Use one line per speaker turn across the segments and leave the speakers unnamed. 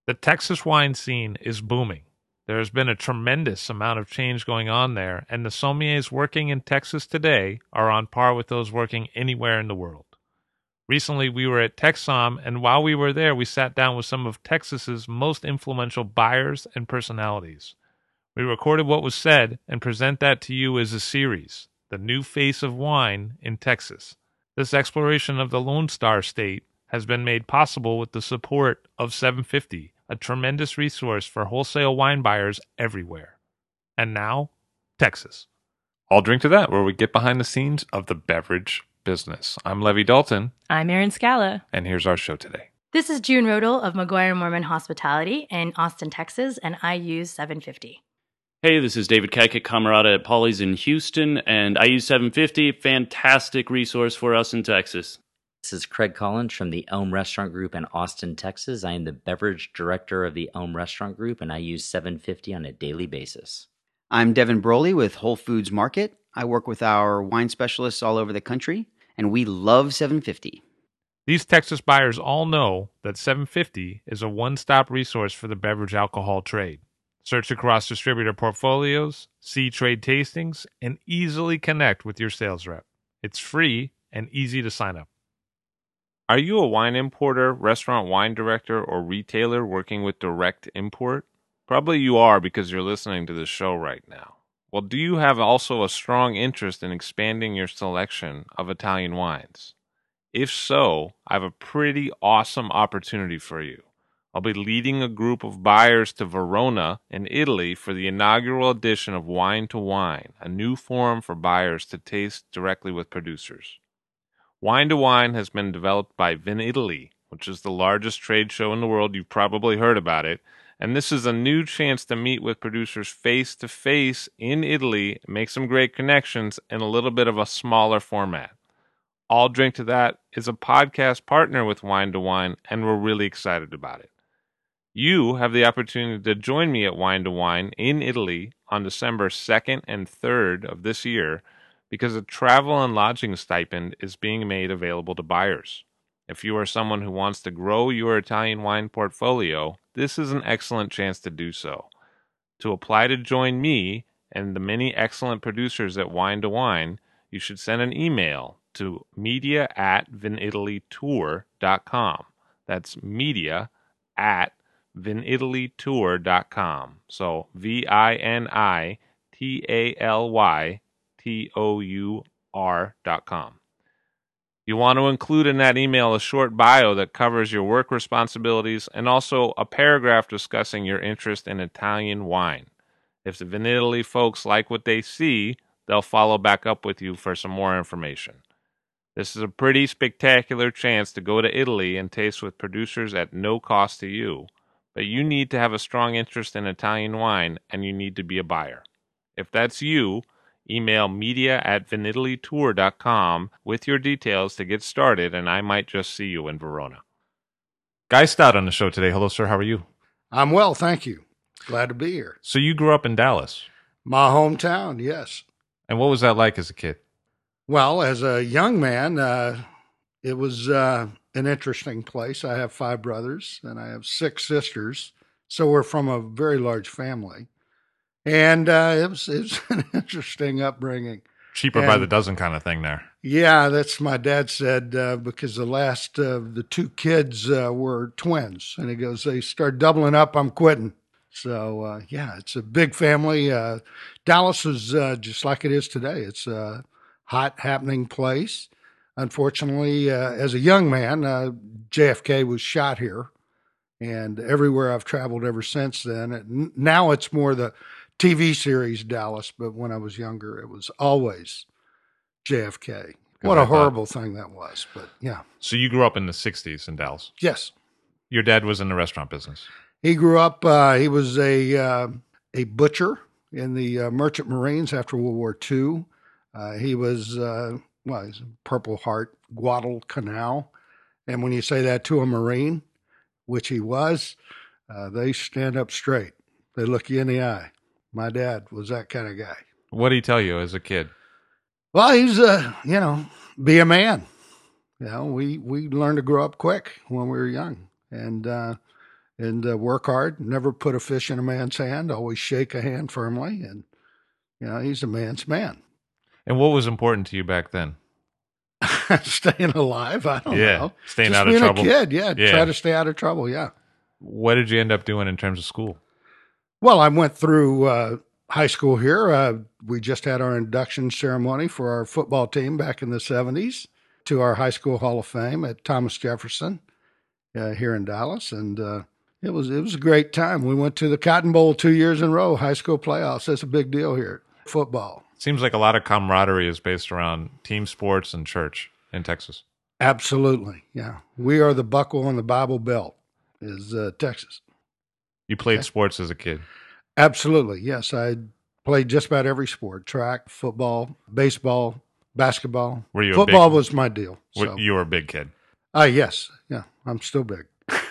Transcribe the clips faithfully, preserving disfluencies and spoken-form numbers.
The Texas wine scene is booming. There has been a tremendous amount of change going on there, and the sommeliers working in Texas today are on par with those working anywhere in the world. Recently, we were at TexSom, and while we were there, we sat down with some of Texas's most influential buyers and personalities. We recorded what was said and present that to you as a series, The New Face of Wine in Texas. This exploration of the Lone Star State has been made possible with the support of seven fifty, a tremendous resource for wholesale wine buyers everywhere. And now, Texas. I'll drink to that, where we get behind the scenes of the beverage business. I'm Levi Dalton.
I'm Erin Scala.
And here's our show today.
This is June Rodel of McGuire Mormon Hospitality in Austin, Texas, and I use seven fifty.
Hey, this is David Kekik, Camarada at Polly's in Houston, and I use seven fifty. Fantastic resource for us in Texas.
This is Craig Collins from the Elm Restaurant Group in Austin, Texas. I am the beverage director of the Elm Restaurant Group, and I use seven fifty on a daily basis.
I'm Devin Broly with Whole Foods Market. I work with our wine specialists all over the country, and we love seven fifty.
These Texas buyers all know that seven fifty is a one-stop resource for the beverage alcohol trade. Search across distributor portfolios, see trade tastings, and easily connect with your sales rep. It's free and easy to sign up. Are you a wine importer, restaurant wine director, or retailer working with direct import? Probably you are because you're listening to this show right now. Well, do you have also a strong interest in expanding your selection of Italian wines? If so, I have a pretty awesome opportunity for you. I'll be leading a group of buyers to Verona in Italy for the inaugural edition of Wine to Wine, a new forum for buyers to taste directly with producers. Wine to Wine has been developed by VinItaly, which is the largest trade show in the world. You've probably heard about it. And this is a new chance to meet with producers face-to-face in Italy, make some great connections in a little bit of a smaller format. I'll Drink to That is a podcast partner with Wine to Wine, and we're really excited about it. You have the opportunity to join me at Wine to Wine in Italy on December second and third of this year, because a travel and lodging stipend is being made available to buyers. If you are someone who wants to grow your Italian wine portfolio, this is an excellent chance to do so. To apply to join me and the many excellent producers at Wine to Wine, you should send an email to media at vinitalytour dot com. That's media at vinitalytour dot com. So V I N I T A L Y T O U R dot com. You want to include in that email a short bio that covers your work responsibilities and also a paragraph discussing your interest in Italian wine. If the VinItaly folks like what they see, they'll follow back up with you for some more information. This is a pretty spectacular chance to go to Italy and taste with producers at no cost to you, but you need to have a strong interest in Italian wine and you need to be a buyer. If that's you, email media at vinitalytour dot com with your details to get started, and I might just see you in Verona. Guy Stout on the show today. Hello, sir. How are you?
I'm well, thank you. Glad to be here.
So you grew up in Dallas?
My hometown, yes.
And what was that like as a kid?
Well, as a young man, uh, it was uh, an interesting place. I have five brothers, and I have six sisters, so we're from a very large family. And uh, it was it was an interesting upbringing.
Cheaper
and,
by the dozen kind of thing there.
Yeah, that's my dad said, uh, because the last of uh, the two kids uh, were twins. And he goes, they start doubling up, I'm quitting. So, uh, yeah, it's a big family. Uh, Dallas is uh, just like it is today. It's a hot, happening place. Unfortunately, uh, as a young man, uh, J F K was shot here. And everywhere I've traveled ever since then. It, now it's more the T V series Dallas, but when I was younger, it was always J F K. What a horrible thing that was, but yeah.
So you grew up in the sixties in Dallas?
Yes.
Your dad was in the restaurant business?
He grew up, uh, he was a uh, a butcher in the uh, Merchant Marines after World War Two. Uh, he was, uh, well, he's a Purple Heart, Guadalcanal. And when you say that to a Marine, which he was, uh, they stand up straight. They look you in the eye. My dad was that kind of guy.
What did he tell you as a kid?
Well, he's a, you know, be a man. You know, we, we learned to grow up quick when we were young. And uh, and uh, work hard. Never put a fish in a man's hand. Always shake a hand firmly, and you know he's a man's man.
And what was important to you back then?
Staying alive. I don't
yeah,
know.
staying
Just
out of
being
trouble.
a kid. Yeah,
Yeah.
try to stay out of trouble. Yeah.
What did you end up doing in terms of school?
Well, I went through uh, high school here. Uh, we just had our induction ceremony for our football team back in the seventies to our high school Hall of Fame at Thomas Jefferson uh, here in Dallas, and uh, it was it was a great time. We went to the Cotton Bowl two years in a row, high school playoffs. That's a big deal here, football.
Seems like a lot of camaraderie is based around team sports and church in Texas.
Absolutely, yeah. We are the buckle on the Bible Belt, is uh, Texas.
You played
Okay.
sports as a kid.
Absolutely, yes. I played just about every sport: track, football, baseball, basketball.
Were you a
Football
big-
was my deal. So.
You were a big kid.
Ah, yes, yeah. I'm still big.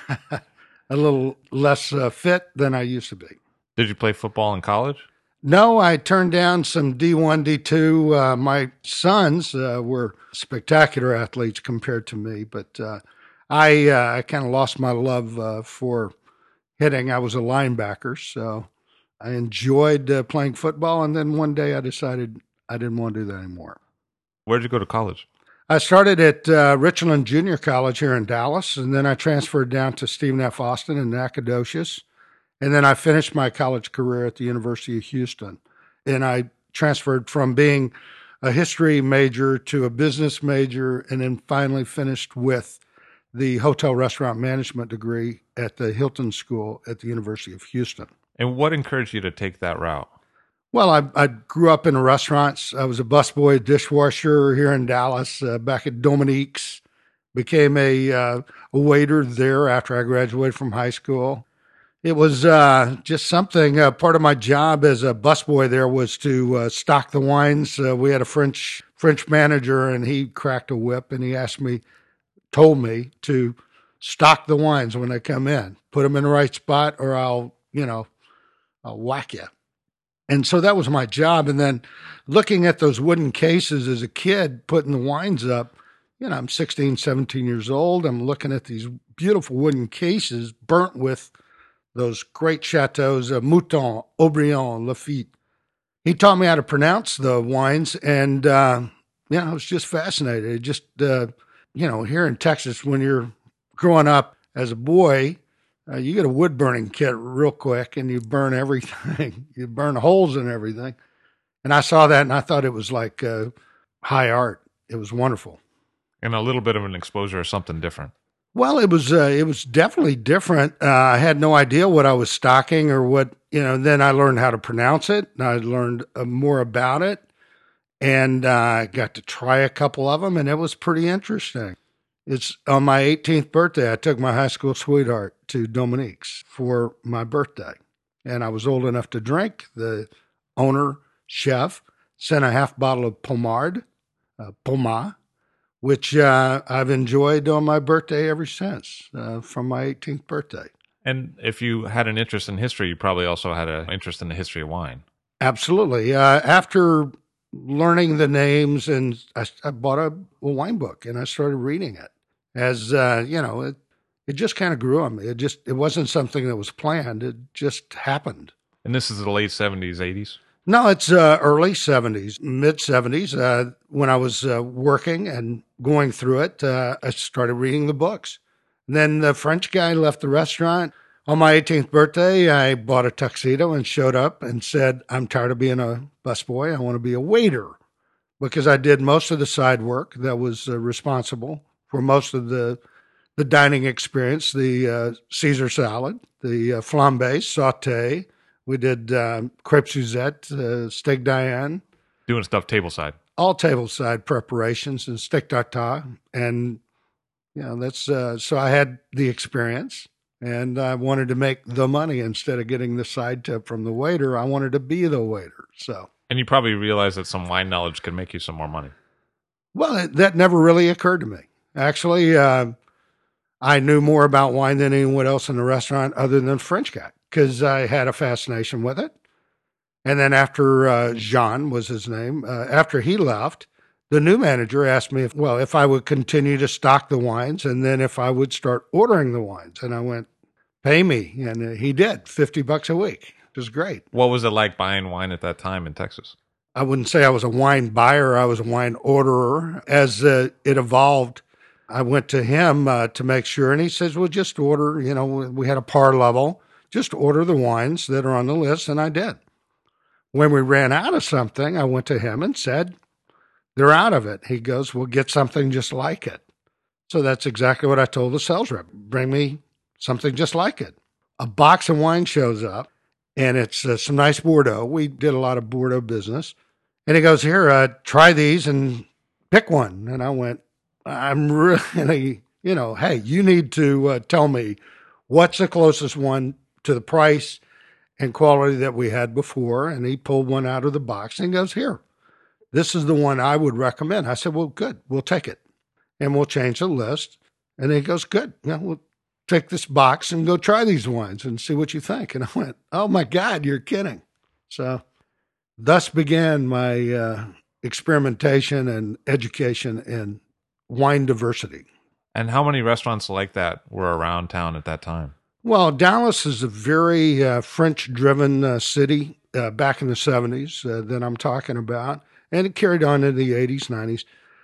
A little less uh, fit than I used to be.
Did you play football in college?
No, I turned down some D one, D two. Uh, my sons uh, were spectacular athletes compared to me, but uh, I uh, I kind of lost my love uh, for hitting. I was a linebacker, so I enjoyed uh, playing football, and then one day I decided I didn't want to do that anymore.
Where did you go to college?
I started at uh, Richland Junior College here in Dallas, and then I transferred down to Stephen F. Austin in Nacogdoches. And then I finished my college career at the University of Houston. And I transferred from being a history major to a business major, and then finally finished with the hotel restaurant management degree at the Hilton School at the University of Houston.
And what encouraged you to take that route?
Well, I, I grew up in restaurants. I was a busboy, dishwasher here in Dallas, uh, back at Dominique's. Became a, uh, a waiter there after I graduated from high school. It was uh, just something, uh, part of my job as a busboy there was to uh, stock the wines. Uh, we had a French French manager, and he cracked a whip, and he asked me, told me to stock the wines when they come in. Put them in the right spot, or I'll, you know, I'll whack you. And so that was my job. And then looking at those wooden cases as a kid, putting the wines up, you know, I'm sixteen, seventeen years old. I'm looking at these beautiful wooden cases burnt with those great chateaus, uh, Mouton, Aubryon, Lafite. He taught me how to pronounce the wines, and, uh, you know, I was just fascinated. It just, uh, you know, here in Texas, when you're growing up as a boy, uh, you get a wood-burning kit real quick, and you burn everything. You burn holes in everything. And I saw that, and I thought it was like uh, high art. It was wonderful.
And a little bit of an exposure of something different.
Well, it was uh, it was definitely different. Uh, I had no idea what I was stocking or what, you know, then I learned how to pronounce it, and I learned uh, more about it, and uh, I got to try a couple of them, and it was pretty interesting. It's on my eighteenth birthday, I took my high school sweetheart to Dominique's for my birthday, and I was old enough to drink. The owner, chef, sent a half bottle of Pommard, uh, Pommard, which uh, I've enjoyed on my birthday ever since, uh, from my eighteenth birthday.
And if you had an interest in history, you probably also had an interest in the history of wine.
Absolutely. Uh, after learning the names, and I, I bought a, a wine book, and I started reading it. As, uh, you know, it, it just kind of grew on me. It just, it wasn't something that was planned. It just happened.
And this is the late seventies, eighties?
No, it's uh, early seventies, mid seventies. Uh, when I was uh, working and going through it, uh, I started reading the books. And then the French guy left the restaurant. On my eighteenth birthday, I bought a tuxedo and showed up and said, I'm tired of being a busboy. I want to be a waiter, because I did most of the side work that was uh, responsible for most of the the dining experience, the uh, Caesar salad, the uh, flambé, sauté. We did um, crepe Suzette, uh, steak Diane,
Doing stuff tableside.
all tableside preparations, and steak tartare. And, you know, that's, uh, so I had the experience, and I wanted to make the money instead of getting the side tip from the waiter. I wanted to be the waiter. So,
And you probably realized that some wine knowledge could make you some more money.
well, it, that never really occurred to me. Actually, uh, I knew more about wine than anyone else in the restaurant other than the French guy, because I had a fascination with it. And then after uh, Jean was his name, uh, after he left, the new manager asked me if, well, if I would continue to stock the wines, and then if I would start ordering the wines. And I went, pay me. And uh, he did, fifty bucks a week. It was great.
What was it like buying wine at that time in Texas?
I wouldn't say I was a wine buyer. I was a wine orderer. As uh, it evolved, I went to him uh, to make sure, and he says, well, just order, you know, we had a par level, just order the wines that are on the list, and I did. When we ran out of something, I went to him and said, they're out of it. He goes, well, get something just like it. So that's exactly what I told the sales rep. Bring me something just like it. A box of wine shows up, and it's uh, some nice Bordeaux. We did a lot of Bordeaux business. And he goes, here, uh, try these and pick one. And I went, I'm really, you know, hey, you need to uh, tell me what's the closest one to the price and quality that we had before. And he pulled one out of the box and goes, here, this is the one I would recommend. I said, well, good, we'll take it. And we'll change the list. And he goes, good, yeah, we'll take this box and go try these wines and see what you think. And I went, oh my God, you're kidding. So thus began my uh, experimentation and education in wine diversity.
And how many restaurants like that were around town at that time?
Well, Dallas is a very uh, French-driven uh, city uh, back in the seventies uh, that I'm talking about, and it carried on into the eighties, nineties.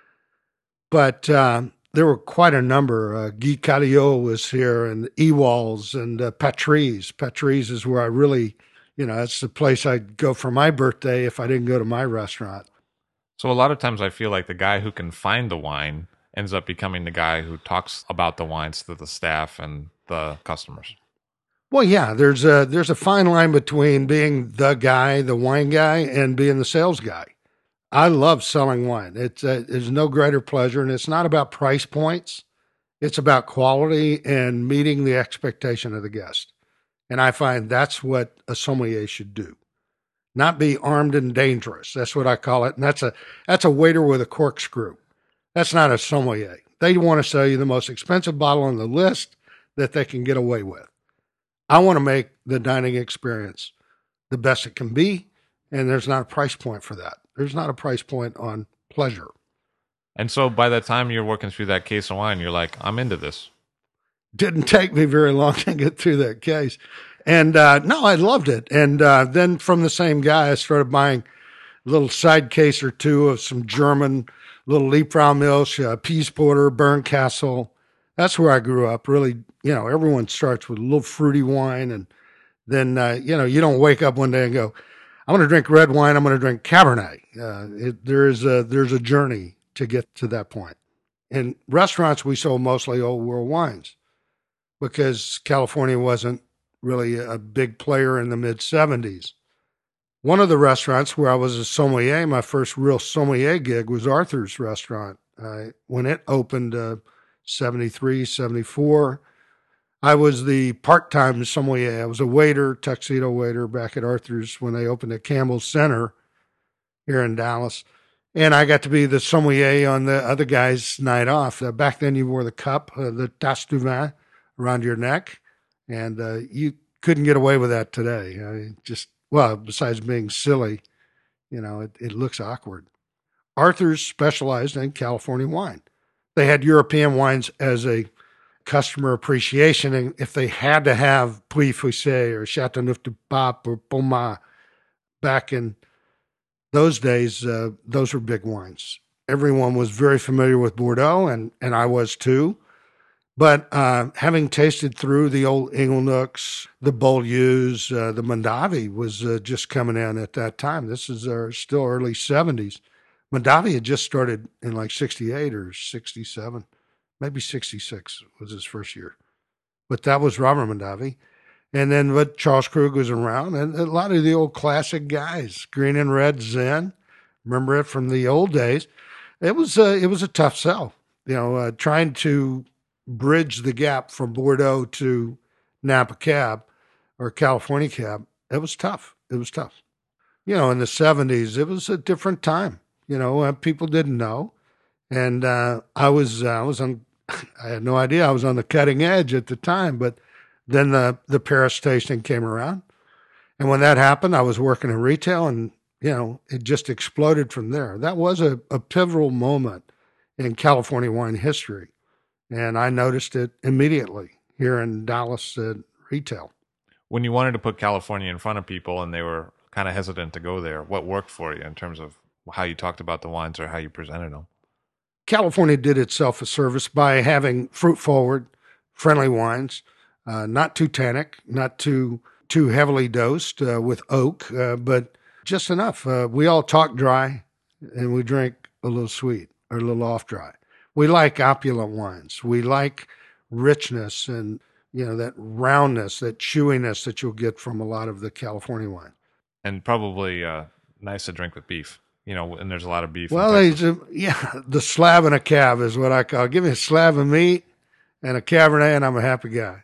But uh, there were quite a number. Uh, Guy Cadieux was here, and Ewalls, and uh, Patrice. Patrice is where I really, you know, that's the place I'd go for my birthday if I didn't go to my restaurant.
So a lot of times I feel like the guy who can find the wine ends up becoming the guy who talks about the wines to the staff and the customers.
Well, yeah, there's a there's a fine line between being the guy, the wine guy, and being the sales guy. I love selling wine. It's uh, there's no greater pleasure, and it's not about price points. It's about quality and meeting the expectation of the guest. And I find that's what a sommelier should do. Not be armed and dangerous. That's what I call it. And that's a that's a waiter with a corkscrew. That's not a sommelier. They want to sell you the most expensive bottle on the list that they can get away with. I want to make the dining experience the best it can be, and there's not a price point for that. There's not a price point on pleasure.
And so by the time you're working through that case of wine, you're like, I'm into this.
Didn't take me very long to get through that case. And uh, no, I loved it. And uh, then from the same guy, I started buying a little side case or two of some German, little Liebfraumilch, uh, Pease Porter, Bernkastel. That's where I grew up. Really, you know, everyone starts with a little fruity wine. And then, uh, you know, you don't wake up one day and go, I'm going to drink red wine. I'm going to drink Cabernet. Uh, it, there is a, there's a journey to get to that point. In restaurants, we sold mostly old world wines because California wasn't really a big player in the mid seventies. One of the restaurants where I was a sommelier, my first real sommelier gig was Arthur's Restaurant. Uh, when it opened uh, seventy-three, seventy-four, I was the part-time sommelier. I was a waiter, tuxedo waiter back at Arthur's when they opened at Campbell Center here in Dallas. And I got to be the sommelier on the other guy's night off. Uh, back then you wore the cup, uh, the tasse du vin around your neck. And uh, you couldn't get away with that today. I mean, just, well, besides being silly, you know, it, it looks awkward. Arthur's specialized in California wine. They had European wines as a customer appreciation. And if they had to have Puy-Foussé or Châteauneuf-du-Pape or Pommard back in those days, uh, those were big wines. Everyone was very familiar with Bordeaux, and, and I was too. But uh, having tasted through the old Inglenoks, the Beaulieus, uh, the Mondavi was uh, just coming in at that time. This is uh, still early seventies. Mondavi had just started in like sixty-eight or sixty-seven, maybe sixty-six was his first year. But that was Robert Mondavi. And then but Charles Krug was around, and a lot of the old classic guys, Green and Red Zen, remember it from the old days. It was, uh, it was a tough sell, you know, uh, trying to bridge the gap from Bordeaux to Napa Cab or California Cab. It was tough. It was tough. You know, in the seventies, it was a different time. You know, uh, people didn't know. And uh, I was, uh, I was on, I had no idea I was on the cutting edge at the time, but then the, the Paris tasting came around. And when that happened, I was working in retail and, you know, it just exploded from there. That was a, a pivotal moment in California wine history. And I noticed it immediately here in Dallas, uh, retail.
When you wanted to put California in front of people and they were kind of hesitant to go there, what worked for you in terms of how you talked about the wines or how you presented them?
California did itself a service by having fruit-forward, friendly wines, uh, not too tannic, not too too heavily dosed uh, with oak, uh, but just enough. Uh, we all talk dry, and we drink a little sweet or a little off-dry. We like opulent wines. We like richness and, you know, that roundness, that chewiness that you'll get from a lot of the California wine.
And probably uh, nice to drink with beef, you know, and there's a lot of beef.
Well,
in
they, yeah, the slab and a cab is what I call it. Give me a slab of meat and a Cabernet, and I'm a happy guy.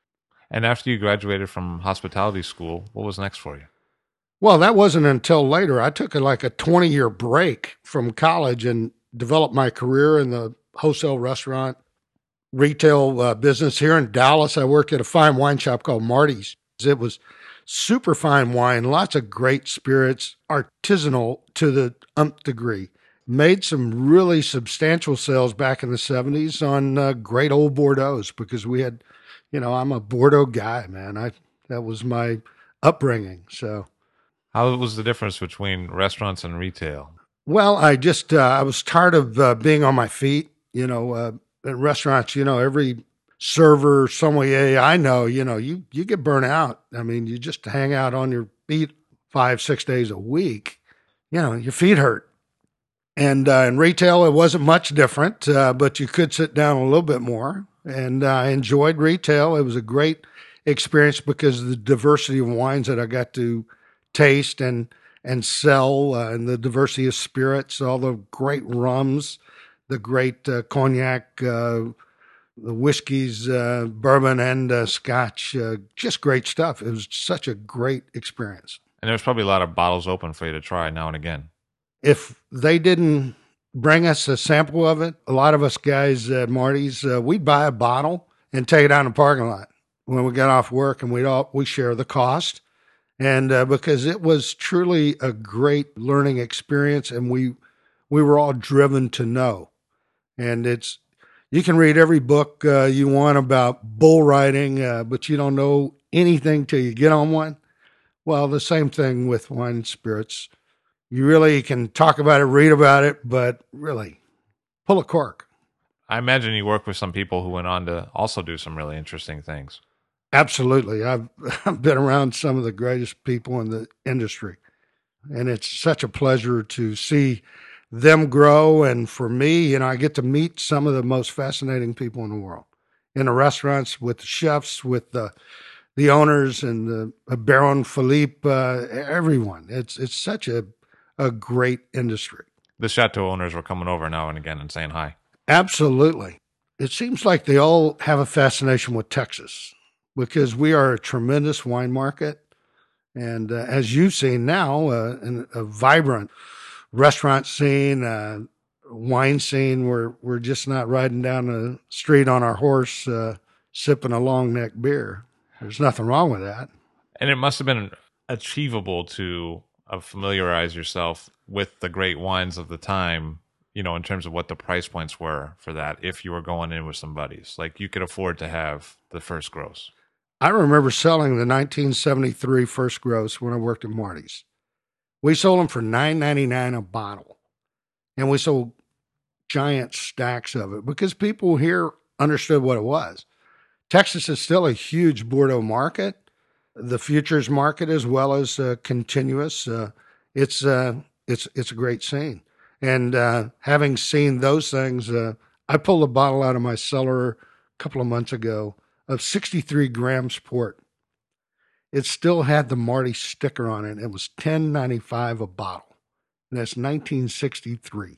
And after you graduated from hospitality school, what was next for you?
Well, that wasn't until later. I took a, like a twenty-year break from college and developed my career in the wholesale restaurant retail uh, business here in Dallas. I worked at a fine wine shop called Marty's. It was super fine wine, lots of great spirits, artisanal to the umpth degree. Made some really substantial sales back in the seventies on uh, great old Bordeaux's because we had, you know, I'm a Bordeaux guy, man. I that was my upbringing. So,
how was the difference between restaurants and retail?
Well, I just uh, I was tired of uh, being on my feet. You know, uh, at restaurants, you know, every server, sommelier I know, you know, you you get burnt out. I mean, you just hang out on your feet five, six days a week. You know, your feet hurt. And uh, in retail, it wasn't much different, uh, but you could sit down a little bit more. And uh, I enjoyed retail. It was a great experience because of the diversity of wines that I got to taste and and sell, uh, and the diversity of spirits, all the great rums, the great uh, cognac, uh, the whiskeys, uh, bourbon, and uh, scotch. Uh, just great stuff. It was such a great experience.
And there's probably a lot of bottles open for you to try now and again.
If they didn't bring us a sample of it, a lot of us guys at Marty's, uh, we'd buy a bottle and take it out in the parking lot when we got off work, and we'd all we share the cost. And uh, because it was truly a great learning experience, and we we were all driven to know. And it's you can read every book uh, you want about bull riding, uh, but you don't know anything till you get on one. Well, the same thing with wine and spirits. You really can talk about it, read about it, but really pull a cork.
I imagine you work with some people who went on to also do some really interesting things.
Absolutely. I've, I've been around some of the greatest people in the industry, and it's such a pleasure to see them grow. And for me, you know, I get to meet some of the most fascinating people in the world in the restaurants, with the chefs, with the the owners, and the uh, Baron Philippe, uh, everyone. It's it's such a a great industry.
The chateau owners were coming over now and again and saying hi.
Absolutely. It seems like they all have a fascination with Texas because we are a tremendous wine market. And uh, as you've seen now, uh, in a vibrant restaurant scene, uh, wine scene, we're, we're just not riding down the street on our horse, uh, sipping a long neck beer. There's nothing wrong with that.
And it must have been achievable to uh, familiarize yourself with the great wines of the time, you know, in terms of what the price points were for that, if you were going in with some buddies. Like, you could afford to have the first gross.
I remember selling the nineteen seventy-three first gross when I worked at Marty's. We sold them for nine ninety-nine a bottle, and we sold giant stacks of it because people here understood what it was. Texas is still a huge Bordeaux market, the futures market as well as uh, continuous. Uh, it's uh, it's it's a great scene, and uh, having seen those things, uh, I pulled a bottle out of my cellar a couple of months ago of sixty-three grams port. It still had the Marty sticker on it. It was ten ninety-five a bottle, and that's nineteen sixty-three.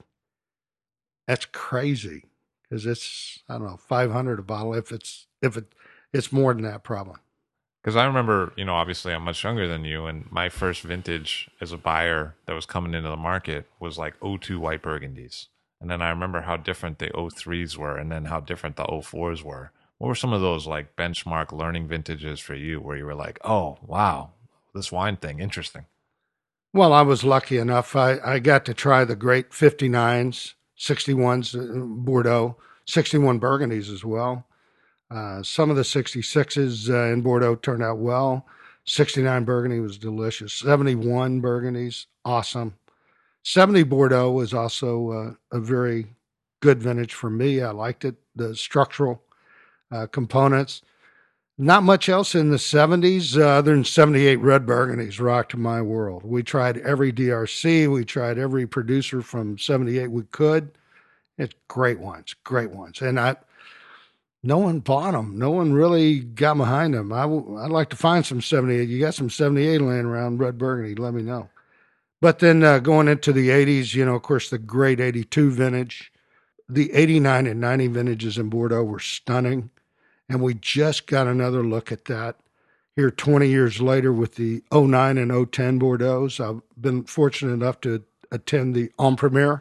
That's crazy because it's I don't know five hundred a bottle if it's if it it's more than that probably.
Because I remember, you know, obviously I'm much younger than you, and my first vintage as a buyer that was coming into the market was like oh two white Burgundies. And then I remember how different the oh threes were, and then how different the oh fours were. What were some of those like benchmark learning vintages for you where you were like, oh, wow, this wine thing, interesting?
Well, I was lucky enough. I, I got to try the great fifty-nines, sixty-ones, uh, Bordeaux, sixty-one Burgundies as well. Uh, some of the sixty-sixes uh, in Bordeaux turned out well. sixty-nine Burgundy was delicious. seventy-one Burgundy's awesome. seventy Bordeaux was also uh, a very good vintage for me. I liked it. The structural uh, components. Not much else in the seventies uh, other than seventy-eight Red Burgundies rocked my world. We tried every D R C. We tried every producer from seventy-eight we could. It's great wines, great wines. And I, no one bought them. No one really got behind them. I w- I'd like to find some seventy-eight. You got some seventy-eight laying around Red Burgundy, let me know. But then uh, going into the eighties, you know, of course, the great eighty-two vintage. The eighty-nine and ninety vintages in Bordeaux were stunning. And we just got another look at that here twenty years later with the oh nine and oh ten Bordeaux. I've been fortunate enough to attend the En Premiere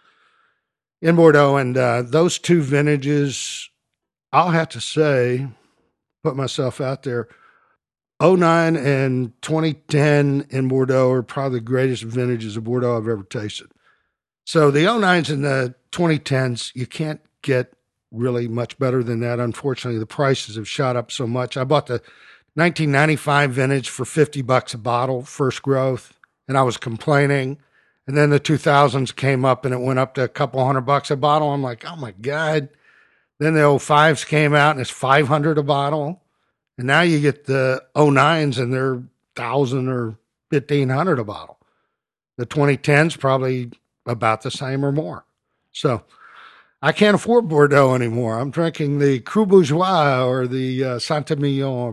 in Bordeaux. And uh, those two vintages, I'll have to say, put myself out there, oh nine and twenty ten in Bordeaux are probably the greatest vintages of Bordeaux I've ever tasted. So the oh nines and the twenty tens, you can't get really much better than that. Unfortunately, the prices have shot up so much. I bought the nineteen ninety-five vintage for fifty bucks a bottle, first growth, and I was complaining. And then the two thousands came up and it went up to a couple hundred bucks a bottle. I'm like, oh my God. Then the oh fives came out and it's five hundred a bottle. And now you get the oh nines and they're one thousand or fifteen hundred a bottle. The twenty tens probably about the same or more. So I can't afford Bordeaux anymore. I'm drinking the Cru Bourgeois or the uh, Saint-Emilion,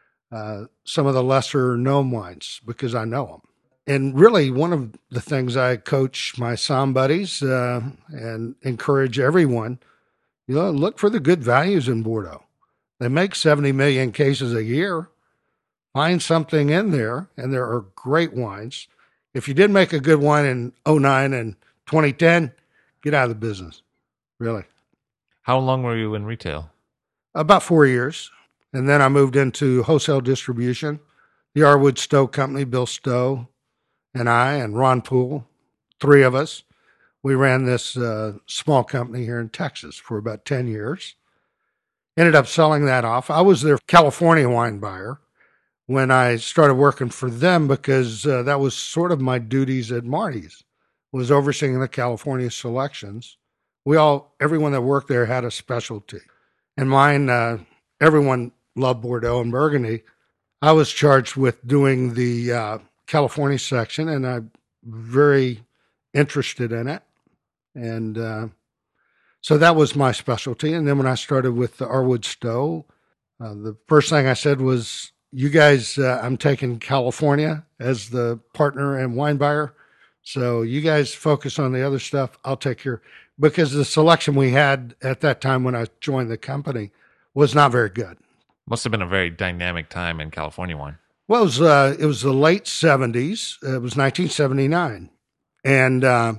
uh, some of the lesser known wines because I know them. And really, one of the things I coach my som buddies uh, and encourage everyone, you know, look for the good values in Bordeaux. They make seventy million cases a year. Find something in there, and there are great wines. If you did make a good wine in oh nine and twenty ten, get out of the business. Really.
How long were you in retail?
About four years. And then I moved into wholesale distribution. The Arwood Stowe Company, Bill Stowe and I and Ron Poole, three of us, we ran this uh, small company here in Texas for about ten years. Ended up selling that off. I was their California wine buyer when I started working for them because uh, that was sort of my duties at Marty's, was overseeing the California selections. We all, everyone that worked there had a specialty. And mine, uh, everyone loved Bordeaux and Burgundy. I was charged with doing the uh, California section, and I'm very interested in it. And uh, so that was my specialty. And then when I started with the Arwood Stowe, uh, the first thing I said was, you guys, uh, I'm taking California as the partner and wine buyer. So you guys focus on the other stuff. I'll take care. Because the selection we had at that time when I joined the company was not very good.
Must have been a very dynamic time in California wine.
Well, it was, uh, it was the late seventies. It was nineteen seventy-nine. And uh,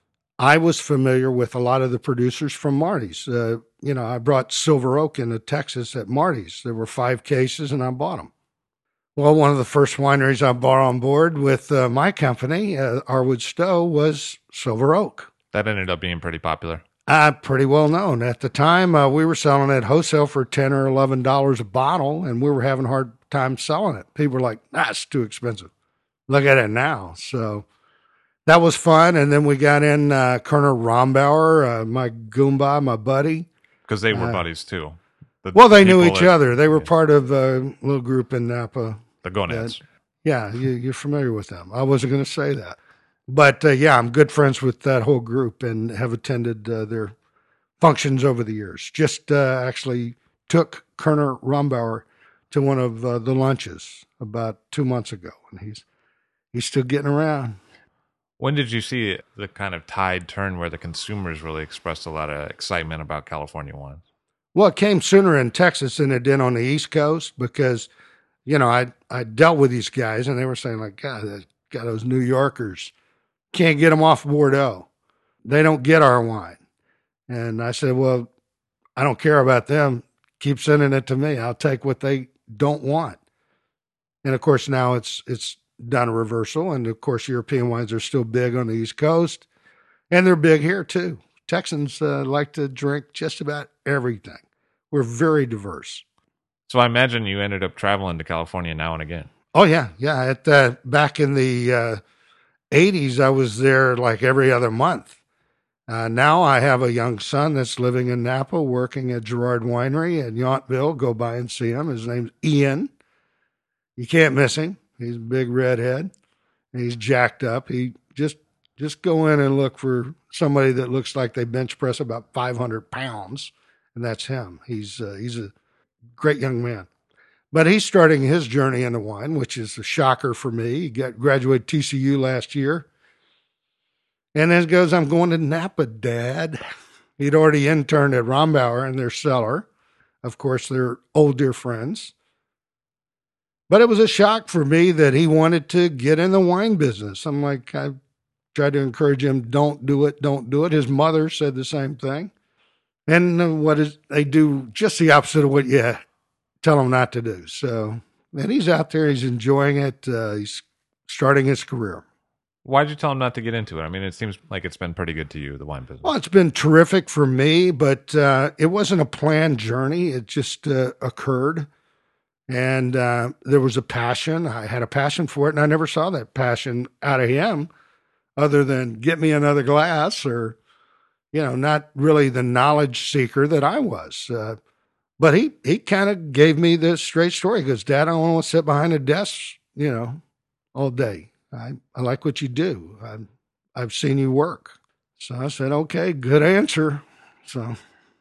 I was familiar with a lot of the producers from Marty's. Uh, you know, I brought Silver Oak into Texas at Marty's. There were five cases, and I bought them. Well, one of the first wineries I brought on board with uh, my company, uh, Arwood Stowe, was Silver Oak.
That ended up being pretty popular.
Uh, pretty well known. At the time, uh, we were selling it wholesale for ten or eleven dollars a bottle, and we were having a hard time selling it. People were like, that's too expensive. Look at it now. So that was fun. And then we got in uh, Kerner Rombauer, uh, my Goomba, my buddy.
Because they were
uh,
buddies, too. The
well, they knew
people
each
that-
other. They were
yeah.
part of a little group in Napa.
The Gonads.
that- yeah, you, you're familiar with them. I wasn't going to say that. But, uh, yeah, I'm good friends with that whole group and have attended uh, their functions over the years. Just uh, actually took Kerner Rombauer to one of uh, the lunches about two months ago, and he's he's still getting around.
When did you see the kind of tide turn where the consumers really expressed a lot of excitement about California wines?
Well, it came sooner in Texas than it did on the East Coast because, you know, I I dealt with these guys, and they were saying, like, God, that- God, those New Yorkers, can't get them off Bordeaux. They don't get our wine. And I said, well, I don't care about them. Keep sending it to me. I'll take what they don't want. And of course, now it's it's done a reversal. And of course, European wines are still big on the East Coast. And they're big here too. Texans uh, like to drink just about everything. we're very diverse.
So I imagine you ended up traveling to California now and again.
Oh yeah, yeah. At uh, back in the uh, eighties, I was there like every other month. Uh, now I have a young son that's living in Napa, working at Gerard Winery in Yountville. Go by and see him. His name's Ian. You can't miss him. He's a big redhead. He's jacked up. He just just go in and look for somebody that looks like they bench press about five hundred pounds, and that's him. He's uh, he's a great young man. But he's starting his journey into wine, which is a shocker for me. He got graduated T C U last year. And then goes, I'm going to Napa, Dad. He'd already interned at Rombauer in their cellar. Of course, they're old dear friends. But it was a shock for me that he wanted to get in the wine business. I'm like, I tried to encourage him, don't do it, don't do it. His mother said the same thing. And what is they do just the opposite of what you tell them not to do. So, and he's out there, he's enjoying it. Uh, he's starting his career.
Why'd you tell him not to get into it? I mean, it seems like it's been pretty good to you, the wine business.
Well, it's been terrific for me, but uh, it wasn't a planned journey. It just uh, occurred. And uh, there was a passion. I had a passion for it, and I never saw that passion out of him other than get me another glass or, you know, not really the knowledge seeker that I was. Uh, but he, he kind of gave me this straight story. He goes, Dad, I don't want to sit behind a desk, you know, all day. I, I like what you do. I've, I've seen you work. So I said, okay, good answer. So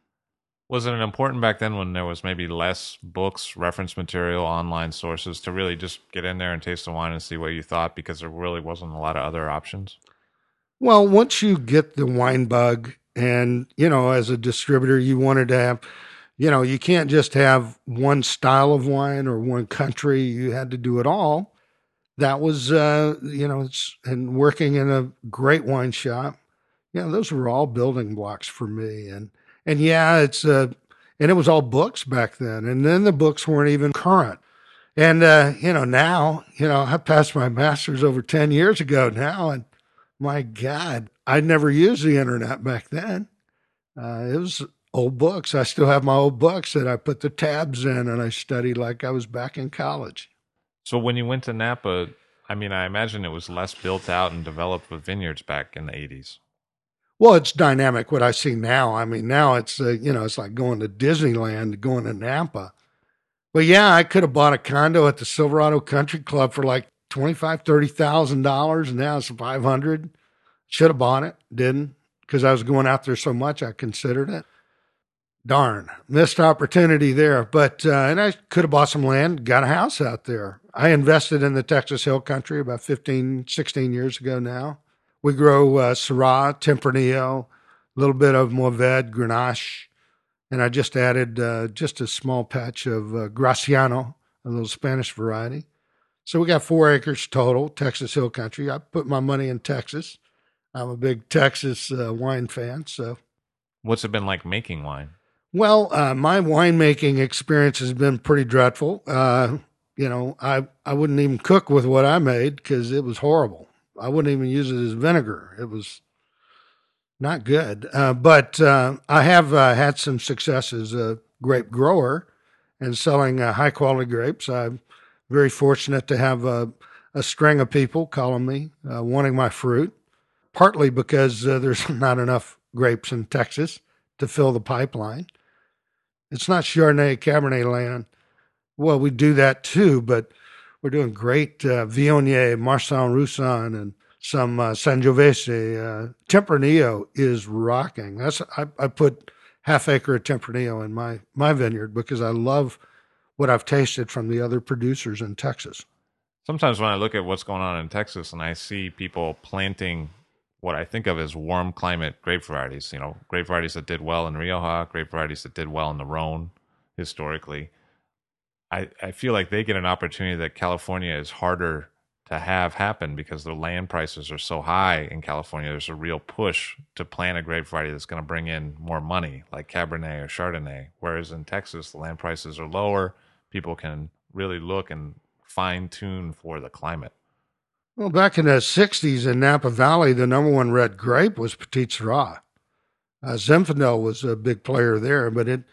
was it important back then when there was maybe less books, reference material, online sources to really just get in there and taste the wine and see what you thought because there really wasn't a lot of other options?
Well, once you get the wine bug and, you know, as a distributor, you wanted to have, you know, you can't just have one style of wine or one country. You had to do it all. That was, uh, you know, it's, and working in a great wine shop, you know, those were all building blocks for me. And, and yeah, it's, uh, and it was all books back then. And then the books weren't even current. And, uh, you know, now, you know, I passed my master's over ten years ago now. And my God, I never used the internet back then. Uh, it was old books. I still have my old books that I put the tabs in and I studied like I was back in college.
So when you went to Napa, I mean, I imagine it was less built out and developed with vineyards back in the eighties.
Well, it's dynamic what I see now. I mean, now it's, uh, you know, it's like going to Disneyland, going to Napa. But yeah, I could have bought a condo at the Silverado Country Club for like twenty-five thousand dollars, thirty thousand dollars, and now it's five hundred dollars. Should have bought it, didn't, because I was going out there so much I considered it. Darn, missed opportunity there. But, uh, and I could have bought some land, got a house out there. I invested in the Texas Hill Country about fifteen, sixteen years ago now. We grow uh, Syrah, Tempranillo, a little bit of Mourvedre, Grenache, and I just added uh, just a small patch of uh, Graciano, a little Spanish variety. So we got four acres total, Texas Hill Country. I put my money in Texas. I'm a big Texas uh, wine fan. So,
what's it been like making wine?
Well, uh, my winemaking experience has been pretty dreadful. Uh, you know, I, I wouldn't even cook with what I made because it was horrible. I wouldn't even use it as vinegar. It was not good. Uh, but uh, I have uh, had some success as a grape grower and selling uh, high quality grapes. I'm very fortunate to have a, a string of people calling me, uh, wanting my fruit, partly because uh, there's not enough grapes in Texas to fill the pipeline. It's not Chardonnay, Cabernet land. Well, we do that too, but we're doing great uh, Viognier, Marsanne Roussanne, and some uh, Sangiovese. Uh, Tempranillo is rocking. That's I, I put half acre of Tempranillo in my, my vineyard because I love what I've tasted from the other producers in Texas.
Sometimes when I look at what's going on in Texas and I see people planting what I think of as warm climate grape varieties, you know, grape varieties that did well in Rioja, grape varieties that did well in the Rhone historically, I, I feel like they get an opportunity that California is harder to have happen because the land prices are so high in California. There's a real push to plant a grape variety that's going to bring in more money, like Cabernet or Chardonnay. Whereas in Texas, the land prices are lower. People can really look and fine tune for the climate.
Well, back in the sixties in Napa Valley, the number one red grape was Petite Sirah. Uh, Zinfandel was a big player there, but it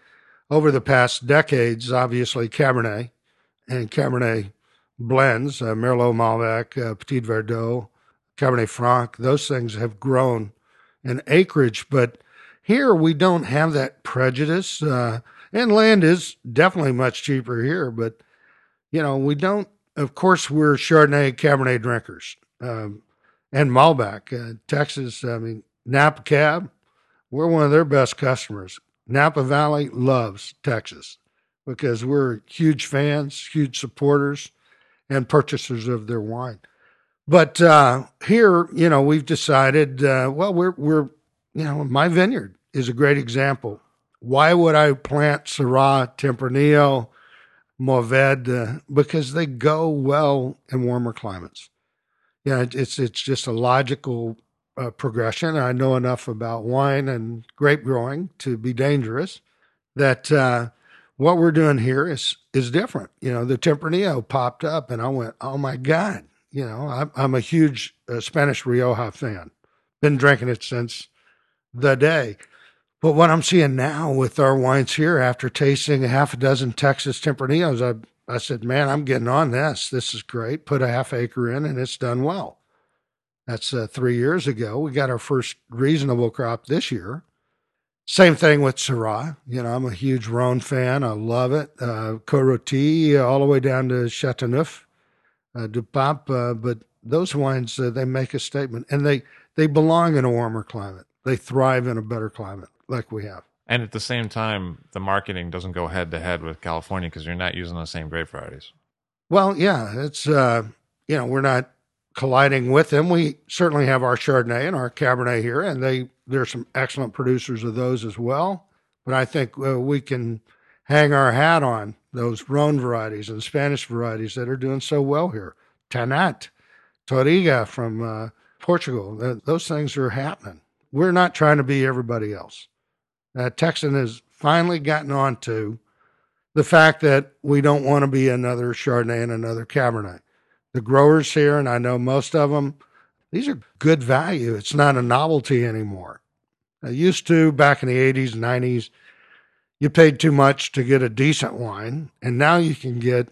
over the past decades, obviously Cabernet and Cabernet blends, uh, Merlot, Malbec, uh, Petit Verdot, Cabernet Franc, those things have grown in acreage. But here we don't have that prejudice. Uh, and land is definitely much cheaper here. But, you know, we don't, of course, we're Chardonnay, Cabernet drinkers. Um, and Malbec, uh, Texas, I mean, Napa Cab, we're one of their best customers. Napa Valley loves Texas because we're huge fans, huge supporters, and purchasers of their wine. But uh, here, you know, we've decided, uh, well, we're, we're, you know, my vineyard is a great example. Why would I plant Syrah, Tempranillo, Mourvedre? Uh, because they go well in warmer climates. Yeah, it's it's just a logical uh, progression. I know enough about wine and grape growing to be dangerous that uh, what we're doing here is is different. You know, the Tempranillo popped up, and I went, "Oh my God!" You know, I'm, I'm a huge uh, Spanish Rioja fan. Been drinking it since the day. But what I'm seeing now with our wines here, after tasting a half a dozen Texas Tempranillos, I I said, man, I'm getting on this. This is great. Put a half acre in, and it's done well. That's uh, three years ago. We got our first reasonable crop this year. Same thing with Syrah. You know, I'm a huge Rhone fan. I love it. Uh, Côte-Rôtie, all the way down to Châteauneuf, uh, du Pape. Uh, but those wines, uh, they make a statement, and they, they belong in a warmer climate. They thrive in a better climate like we have.
And at the same time, the marketing doesn't go head to head with California because you're not using the same grape varieties.
Well, yeah, it's, uh, you know, we're not colliding with them. We certainly have our Chardonnay and our Cabernet here, and they there's some excellent producers of those as well. But I think uh, we can hang our hat on those Rhone varieties and Spanish varieties that are doing so well here. Tannat, Touriga from uh, Portugal, th- those things are happening. We're not trying to be everybody else. Uh, Texan has finally gotten on to the fact that we don't want to be another Chardonnay and another Cabernet. The growers here, and I know most of them, these are good value. It's not a novelty anymore. I used to, back in the eighties, nineties, you paid too much to get a decent wine, and now you can get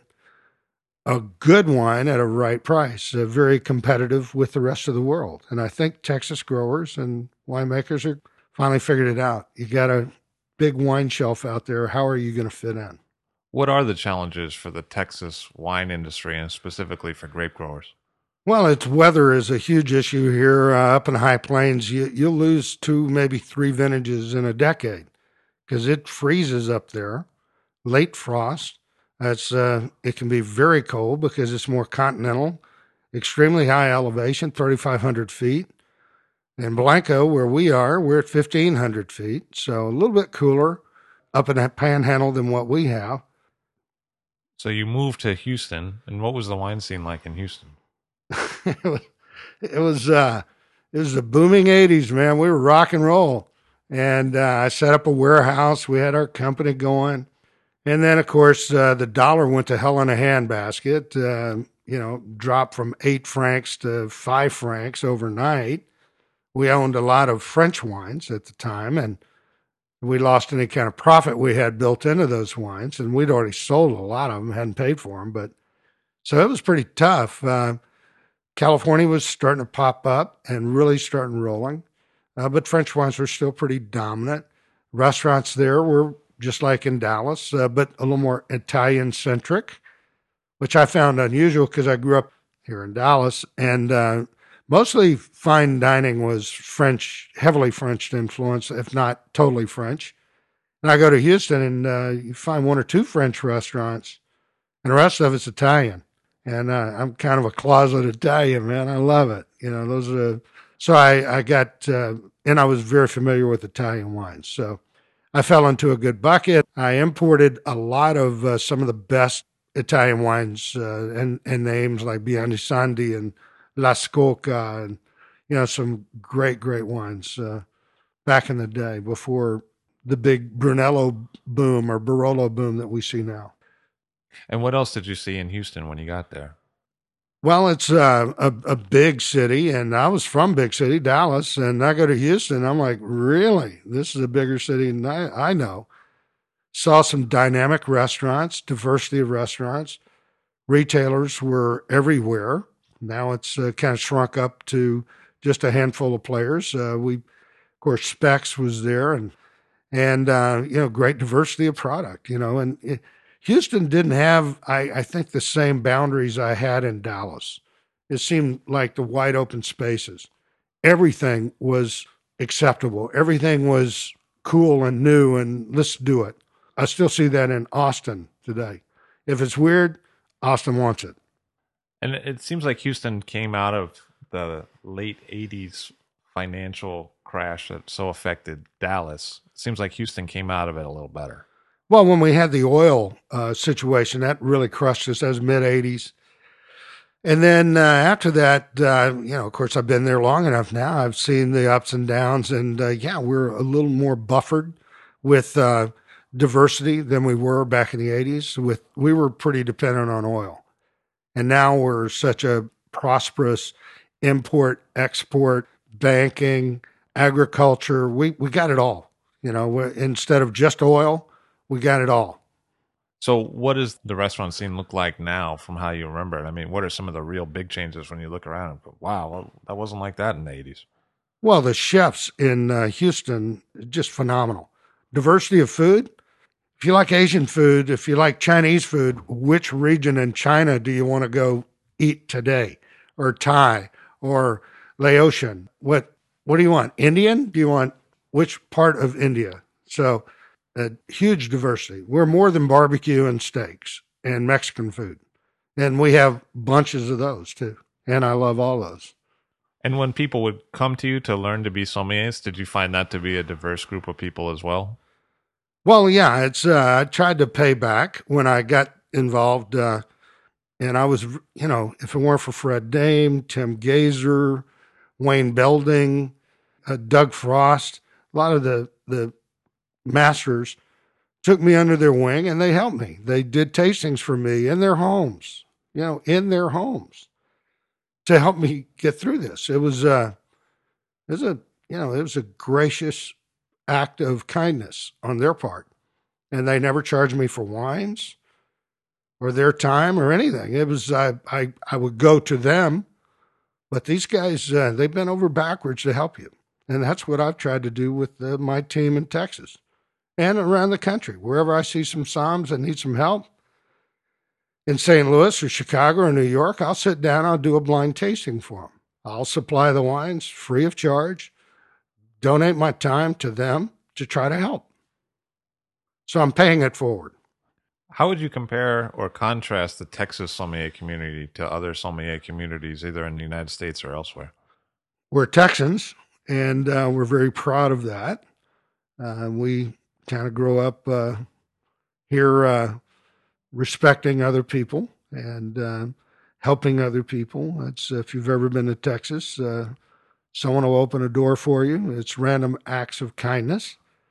a good wine at a right price, uh, very competitive with the rest of the world. And I think Texas growers and winemakers are finally figured it out. You got a big wine shelf out there. How are you going to fit in?
What are the challenges for the Texas wine industry and specifically for grape growers?
Well, it's weather is a huge issue here uh, up in the High Plains. You, you'll lose two, maybe three vintages in a decade because it freezes up there, late frost. It's, uh, it can be very cold because it's more continental, extremely high elevation, thirty-five hundred feet. In Blanco, where we are, we're at fifteen hundred feet, so a little bit cooler up in that panhandle than what we have.
So you moved to Houston, and what was the wine scene like in Houston?
it was, it was, uh, it was the booming eighties, man. We were rock and roll. And uh, I set up a warehouse. We had our company going. And then, of course, uh, the dollar went to hell in a handbasket, uh, you know, dropped from eight francs to five francs overnight. We owned a lot of French wines at the time, and we lost any kind of profit we had built into those wines, and we'd already sold a lot of them, hadn't paid for them. But so it was pretty tough. Uh, California was starting to pop up and really starting rolling, uh, but French wines were still pretty dominant. Restaurants there were just like in Dallas, uh, but a little more Italian-centric, which I found unusual because I grew up here in Dallas, and uh, mostly fine dining was French, heavily French influence, if not totally French. And I go to Houston, and uh, you find one or two French restaurants, and the rest of it's Italian. And uh, I'm kind of a closet Italian, man. I love it. You know, those are, so I, I got, uh, and I was very familiar with Italian wines. So I fell into a good bucket. I imported a lot of uh, some of the best Italian wines uh, and, and names like Bianchi and La Scoca and, you know, some great, great wines uh, back in the day before the big Brunello boom or Barolo boom that we see now.
And what else did you see in Houston when you got there?
Well, it's uh, a, a big city, and I was from big city, Dallas, and I go to Houston. I'm like, really? This is a bigger city than I, I know. Saw some dynamic restaurants, diversity of restaurants. Retailers were everywhere. Now it's uh, kind of shrunk up to just a handful of players. Uh, we, of course, Specs was there, and and uh, you know, great diversity of product. You know, and it, Houston didn't have, I, I think, the same boundaries I had in Dallas. It seemed like the wide open spaces. Everything was acceptable. Everything was cool and new, and let's do it. I still see that in Austin today. If it's weird, Austin wants it.
And it seems like Houston came out of the late eighties financial crash that so affected Dallas. It seems like Houston came out of it a little better.
Well, when we had the oil uh, situation, that really crushed us. That was mid-eighties. And then uh, after that, uh, you know, of course, I've been there long enough now. I've seen the ups and downs. And, uh, yeah, we're a little more buffered with uh, diversity than we were back in the eighties. With we were pretty dependent on oil. And now we're such a prosperous import, export, banking, agriculture. We, we got it all. You know, instead of just oil, we got it all.
So what does the restaurant scene look like now from how you remember it? I mean, what are some of the real big changes when you look around and go, wow, well, that wasn't like that in the eighties?
Well, the chefs in uh, Houston, just phenomenal. Diversity of food. If you like Asian food, if you like Chinese food, which region in China do you want to go eat today? Or Thai or Laotian? What, what do you want? Indian? Do you want which part of India? So a huge diversity. We're more than barbecue and steaks and Mexican food. And we have bunches of those too. And I love all those.
And when people would come to you to learn to be sommeliers, did you find that to be a diverse group of people as well?
Well, yeah, it's, uh, I tried to pay back when I got involved. Uh, and I was, you know, if it weren't for Fred Dame, Tim Gazer, Wayne Belding, uh, Doug Frost, a lot of the, the masters took me under their wing and they helped me. They did tastings for me in their homes, you know, in their homes to help me get through this. It was, uh, it was a, you know, it was a gracious act of kindness on their part. And they never charged me for wines or their time or anything. It was, I, I, I would go to them, but these guys, uh, they've been over backwards to help you. And that's what I've tried to do with uh, my team in Texas and around the country. Wherever I see some somms that need some help in Saint Louis or Chicago or New York, I'll sit down, I'll do a blind tasting for them. I'll supply the wines free of charge, donate my time to them to try to help. So I'm paying it forward.
How would you compare or contrast the Texas sommelier community to other sommelier communities, either in the United States or elsewhere?
We're Texans, and uh, we're very proud of that. Uh, we kind of grow up uh, here uh, respecting other people and uh, helping other people. That's, if you've ever been to Texas, uh, someone will open a door for you. It's random acts of kindness.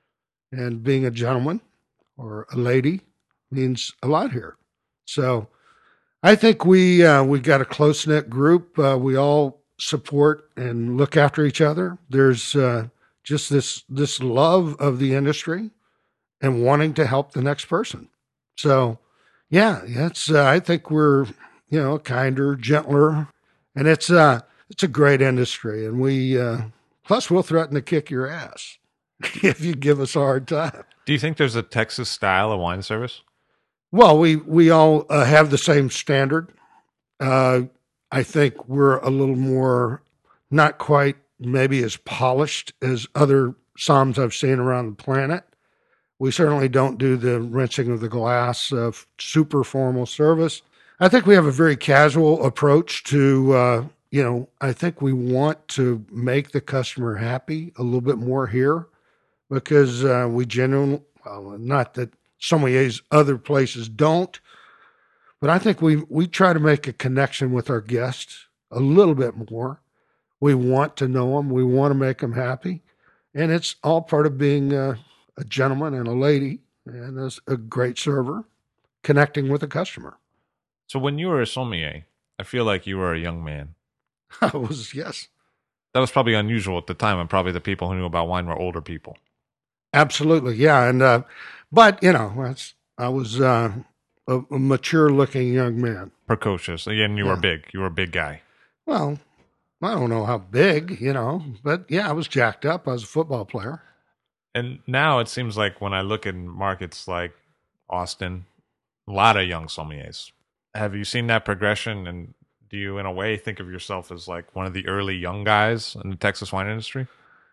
And being a gentleman or a lady means a lot here. So I think we uh, we got a close-knit group. Uh, we all support and look after each other. There's uh, just this this love of the industry and wanting to help the next person. So, yeah, it's. Uh, I think we're you know kinder, gentler, and it's uh it's a great industry. And we uh, plus we'll threaten to kick your ass if you give us a hard time.
Do you think there's a Texas style of wine service?
Well, we we all uh, have the same standard. Uh, I think we're a little more, not quite maybe as polished as other somms I've seen around the planet. We certainly don't do the rinsing of the glass of super formal service. I think we have a very casual approach to, uh, you know, I think we want to make the customer happy a little bit more here because uh, we genuinely, well, not that sommeliers other places don't, but I think we, we try to make a connection with our guests a little bit more. We want to know them. We want to make them happy. And it's all part of being a, a gentleman and a lady and as a great server, connecting with a customer.
So when you were a sommelier, I feel like you were a young man.
I was, yes.
That was probably unusual at the time, and probably the people who knew about wine were older people.
Absolutely, yeah. And uh, But, you know, that's, I was uh, a, a mature-looking young man.
Precocious. Again, you were
Yeah.
big. You were a big guy.
Well, I don't know how big, you know, but yeah, I was jacked up. I was a football player.
And now it seems like when I look in markets like Austin, a lot of young sommeliers. Have you seen that progression? And do you, in a way, think of yourself as like one of the early young guys in the Texas wine industry?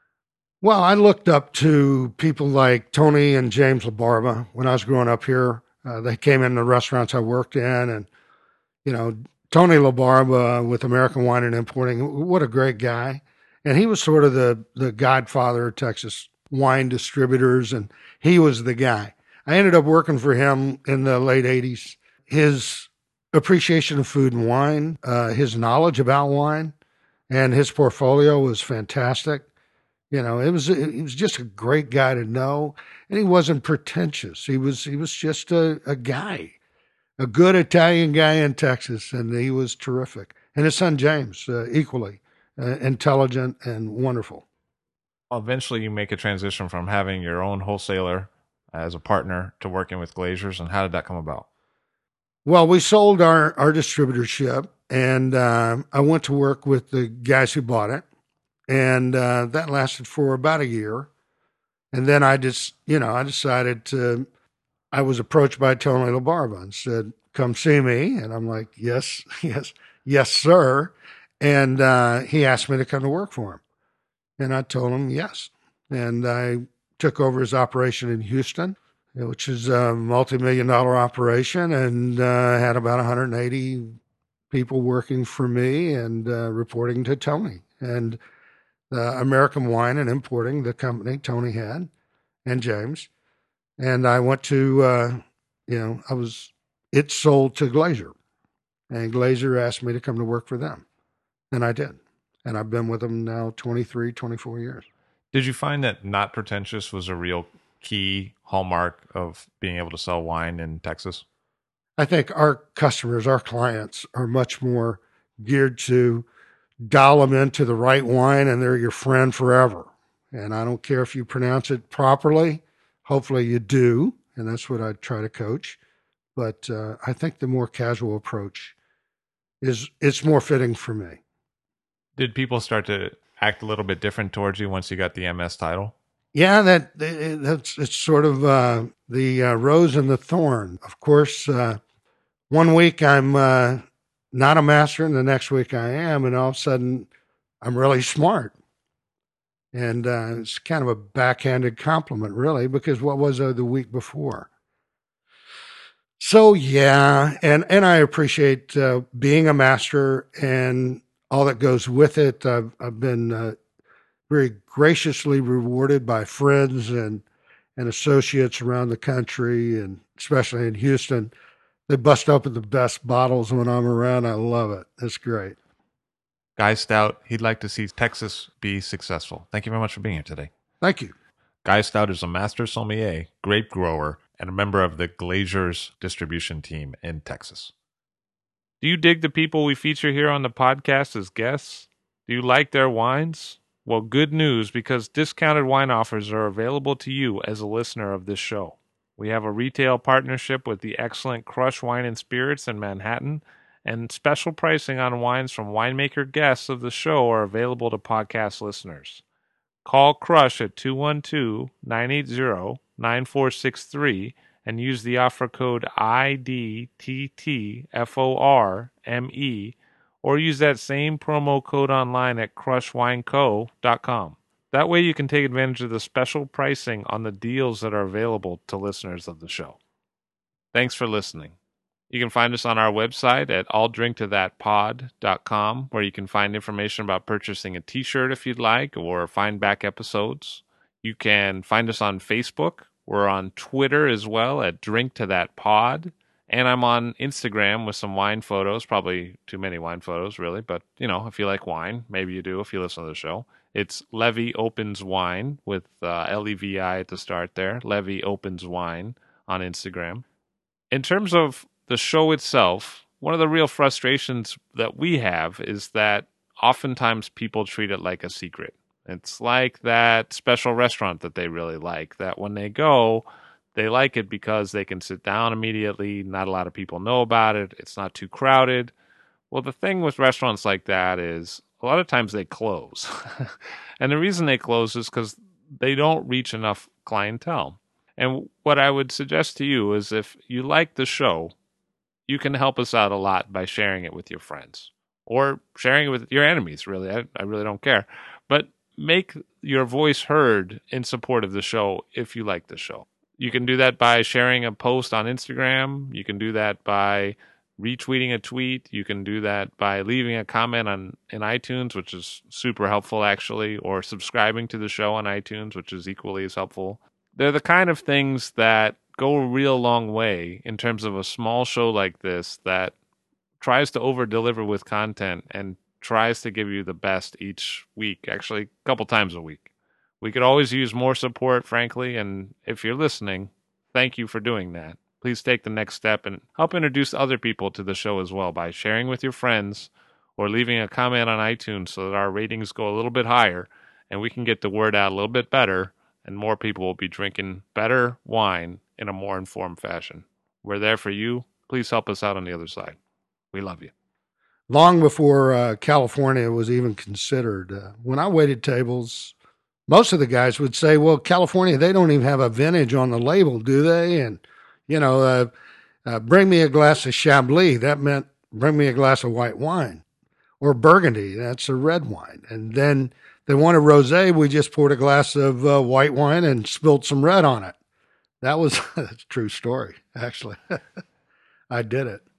Well, I looked up to people like Tony and James LaBarba when I was growing up here. Uh, they came in the restaurants I worked in, and, you know, Tony LaBarba with American Wine and Importing, what a great guy. And he was sort of the, the godfather of Texas wine distributors, and he was the guy. I ended up working for him in the late eighties. His appreciation of food and wine, uh, his knowledge about wine, and his portfolio was fantastic. You know, it was he was just a great guy to know, and he wasn't pretentious. He was he was just a, a guy, a good Italian guy in Texas, and he was terrific. And his son James, uh, equally uh, intelligent and wonderful.
Eventually, you make a transition from having your own wholesaler as a partner to working with glaziers. And how did that come about?
Well, we sold our, our distributorship, and uh, I went to work with the guys who bought it. And uh, that lasted for about a year. And then I just, you know, I decided to, I was approached by Tony LaBarba and said, come see me. And I'm like, yes, yes, yes, sir. And uh, he asked me to come to work for him. And I told him yes. And I took over his operation in Houston, which is a multi-million dollar operation, and uh, had about one hundred eighty people working for me and uh, reporting to Tony. And Uh, American Wine and Importing, the company Tony had, and James. And I went to, uh, you know, I was, it sold to Glazier. And Glazier asked me to come to work for them. And I did. And I've been with them now twenty-three, twenty-four years.
Did you find that not pretentious was a real key hallmark of being able to sell wine in Texas?
I think our customers, our clients are much more geared to dial them into the right wine, and they're your friend forever. And I don't care if you pronounce it properly. Hopefully you do, and that's what I try to coach. But uh, I think the more casual approach is it's more fitting for me.
Did people start to act a little bit different towards you once you got the M S title?
Yeah, that that's it's sort of uh, the uh, rose and the thorn. Of course, uh, one week I'm uh, not a master, and the next week I am, and all of a sudden I'm really smart. And uh, it's kind of a backhanded compliment, really, because what was I the week before? So, yeah, and, and I appreciate uh, being a master and all that goes with it. I've, I've been uh, very graciously rewarded by friends and, and associates around the country, and especially in Houston. They bust open the best bottles when I'm around. I love it. It's great.
Guy Stout, he'd like to see Texas be successful. Thank you very much for being here today.
Thank you.
Guy Stout is a master sommelier, grape grower, and a member of the Glaziers distribution team in Texas. Do you dig the people we feature here on the podcast as guests? Do you like their wines? Well, good news, because discounted wine offers are available to you as a listener of this show. We have a retail partnership with the excellent Crush Wine and Spirits in Manhattan, and special pricing on wines from winemaker guests of the show are available to podcast listeners. Call Crush at two one two, nine eight zero, nine four six three and use the offer code I D T T F O R M E, or use that same promo code online at crush wine co dot com. That way you can take advantage of the special pricing on the deals that are available to listeners of the show. Thanks for listening. You can find us on our website at all drink to that pod dot com, where you can find information about purchasing a t-shirt if you'd like, or find back episodes. You can find us on Facebook. We're on Twitter as well at drink to that pod. And I'm on Instagram with some wine photos, probably too many wine photos, really. But, you know, if you like wine, maybe you do if you listen to the show. It's Levy Opens Wine with uh, L E V I at the start there. Levy Opens Wine on Instagram. In terms of the show itself, one of the real frustrations that we have is that oftentimes people treat it like a secret. It's like that special restaurant that they really like, that when they go, they like it because they can sit down immediately. Not a lot of people know about it. It's not too crowded. Well, the thing with restaurants like that is a lot of times they close. And the reason they close is because they don't reach enough clientele. And what I would suggest to you is if you like the show, you can help us out a lot by sharing it with your friends or sharing it with your enemies, really. I, I really don't care. But make your voice heard in support of the show if you like the show. You can do that by sharing a post on Instagram. You can do that by retweeting a tweet. You can do that by leaving a comment on in iTunes, which is super helpful, actually, or subscribing to the show on iTunes, which is equally as helpful. They're the kind of things that go a real long way in terms of a small show like this that tries to over-deliver with content and tries to give you the best each week, actually a couple times a week. We could always use more support, frankly, and if you're listening, thank you for doing that. Please take the next step and help introduce other people to the show as well by sharing with your friends or leaving a comment on iTunes so that our ratings go a little bit higher and we can get the word out a little bit better and more people will be drinking better wine in a more informed fashion. We're there for you. Please help us out on the other side. We love you.
Long before uh, California was even considered, uh, when I waited tables, most of the guys would say, well, California, they don't even have a vintage on the label, do they? And You know, uh, uh, bring me a glass of Chablis. That meant bring me a glass of white wine. Or Burgundy. That's a red wine. And then they wanted rosé. We just poured a glass of uh, white wine and spilled some red on it. That was a true story, actually. I did it.